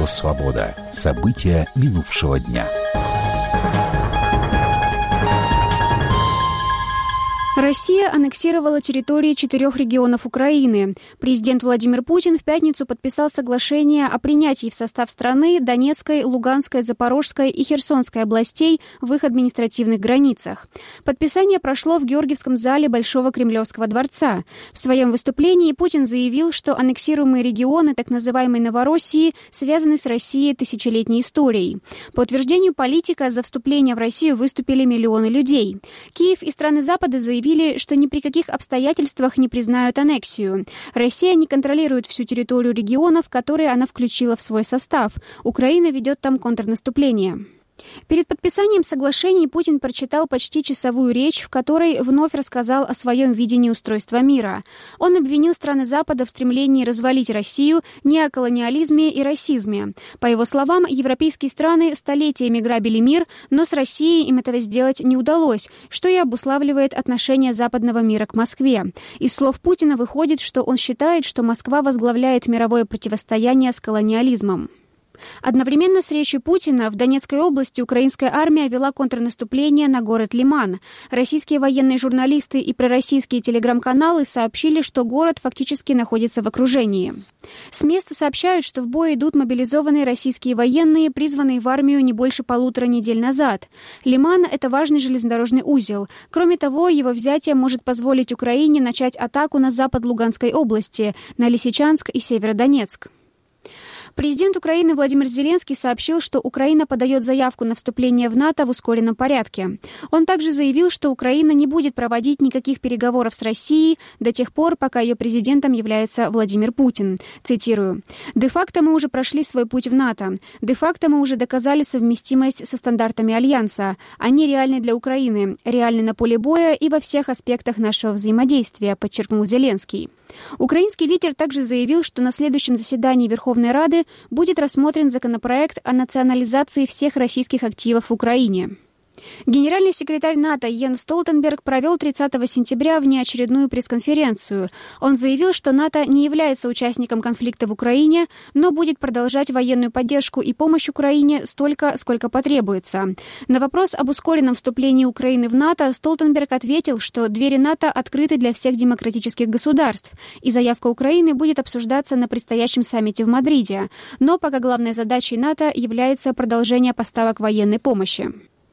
Радио «Свобода». События минувшего дня. Россия аннексировала территории 4 регионов Украины. Президент Владимир Путин в пятницу подписал соглашение о принятии в состав страны Донецкой, Луганской, Запорожской и Херсонской областей в их административных границах. Подписание прошло в Георгиевском зале Большого Кремлевского дворца. В своем выступлении Путин заявил, что аннексируемые регионы так называемой Новороссии связаны с Россией тысячелетней историей. По утверждению политика, за вступление в Россию выступили миллионы людей. Киев и страны Запада заявили, что ни при каких обстоятельствах не признают аннексию. Россия не контролирует всю территорию регионов, которые она включила в свой состав. Украина ведет там контрнаступление. Перед подписанием соглашений Путин прочитал почти часовую речь, в которой вновь рассказал о своем видении устройства мира. Он обвинил страны Запада в стремлении развалить Россию, неоколониализме и расизме. По его словам, европейские страны столетиями грабили мир, но с Россией им этого сделать не удалось, что и обуславливает отношение западного мира к Москве. Из слов Путина выходит, что он считает, что Москва возглавляет мировое противостояние с колониализмом. Одновременно с речью Путина в Донецкой области украинская армия вела контрнаступление на город Лиман. Российские военные журналисты и пророссийские телеграм-каналы сообщили, что город фактически находится в окружении. С места сообщают, что в бой идут мобилизованные российские военные, призванные в армию не больше 1,5 недели назад. Лиман – это важный железнодорожный узел. Кроме того, его взятие может позволить Украине начать атаку на запад Луганской области, на Лисичанск и Северодонецк. Президент Украины Владимир Зеленский сообщил, что Украина подает заявку на вступление в НАТО в ускоренном порядке. Он также заявил, что Украина не будет проводить никаких переговоров с Россией до тех пор, пока ее президентом является Владимир Путин. Цитирую. «Де-факто мы уже прошли свой путь в НАТО. Де-факто мы уже доказали совместимость со стандартами Альянса. Они реальны для Украины, реальны на поле боя и во всех аспектах нашего взаимодействия», подчеркнул Зеленский. Украинский лидер также заявил, что на следующем заседании Верховной Рады будет рассмотрен законопроект о национализации всех российских активов в Украине. Генеральный секретарь НАТО Йенс Столтенберг провел 30 сентября внеочередную пресс-конференцию. Он заявил, что НАТО не является участником конфликта в Украине, но будет продолжать военную поддержку и помощь Украине столько, сколько потребуется. На вопрос об ускоренном вступлении Украины в НАТО Столтенберг ответил, что двери НАТО открыты для всех демократических государств, и заявка Украины будет обсуждаться на предстоящем саммите в Мадриде. Но пока главной задачей НАТО является продолжение поставок военной помощи.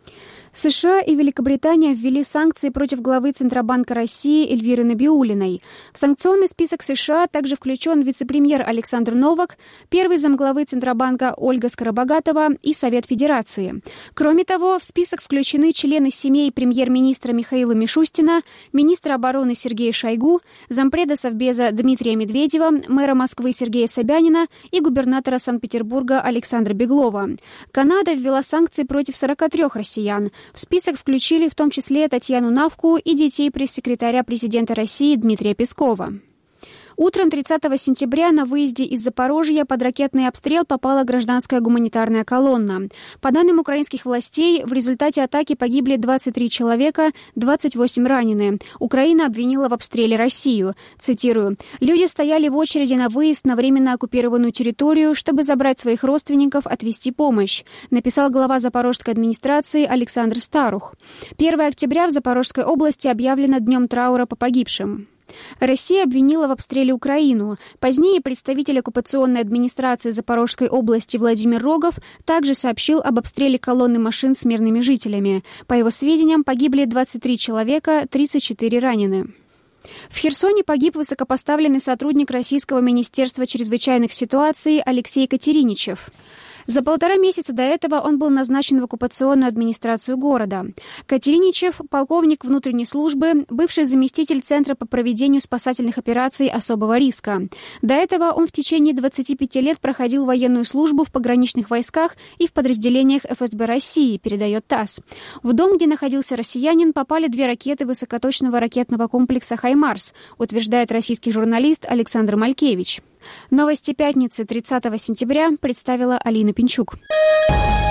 США и Великобритания ввели санкции против главы Центробанка России Эльвиры Набиуллиной. В санкционный список США также включен вице-премьер Александр Новак, первый замглавы Центробанка Ольга Скоробогатова и Совет Федерации. Кроме того, в список включены члены семей премьер-министра Михаила Мишустина, министра обороны Сергея Шойгу, зампреда Совбеза Дмитрия Медведева, мэра Москвы Сергея Собянина и губернатора Санкт-Петербурга Александра Беглова. Канада ввела санкции против 43 россиян. В список включили в том числе Татьяну Навку и детей пресс-секретаря президента России Дмитрия Пескова. Утром 30 сентября на выезде из Запорожья под ракетный обстрел попала гражданская гуманитарная колонна. По данным украинских властей, в результате атаки погибли 23 человека, 28 ранены. Украина обвинила в обстреле Россию. Цитирую. «Люди стояли в очереди на выезд на временно оккупированную территорию, чтобы забрать своих родственников, отвезти помощь», написал глава Запорожской администрации Александр Старух. 1 октября в Запорожской области объявлено днем траура по погибшим. Россия обвинила в обстреле Украину. Позднее представитель оккупационной администрации Запорожской области Владимир Рогов также сообщил об обстреле колонны машин с мирными жителями. По его сведениям, погибли 23 человека, 34 ранены. В Херсоне погиб высокопоставленный сотрудник Российского министерства чрезвычайных ситуаций Алексей Катериничев. За 1,5 месяца до этого он был назначен в оккупационную администрацию города. Катериничев – полковник внутренней службы, бывший заместитель Центра по проведению спасательных операций особого риска. До этого он в течение 25 лет проходил военную службу в пограничных войсках и в подразделениях ФСБ России, передает ТАСС. В дом, где находился россиянин, попали 2 ракеты высокоточного ракетного комплекса «Хаймарс», утверждает российский журналист Александр Малькевич. Новости пятницы 30 сентября представила Алина Пинчук.